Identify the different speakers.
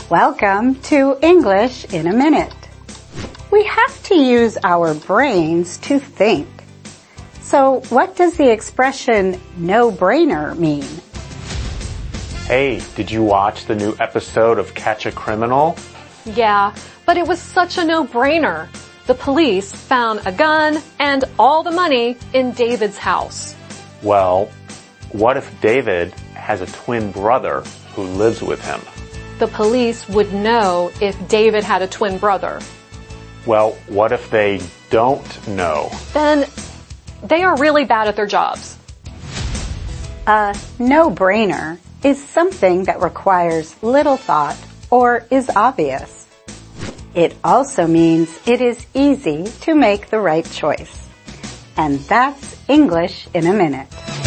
Speaker 1: Welcome to English in a Minute. We have to use our brains to think. So what does the expression no-brainer mean?
Speaker 2: Hey, did you watch the new episode of Catch a Criminal?
Speaker 3: Yeah, but it was such a no-brainer. The police found a gun and all the money in David's house.
Speaker 2: Well, what if David has a twin brother who lives with him?
Speaker 3: The police would know if David had a twin brother.
Speaker 2: Well, what if they don't know?
Speaker 3: Then they are really bad at their jobs.
Speaker 1: A no-brainer is something that requires little thought or is obvious. It also means it is easy to make the right choice. And that's English in a Minute.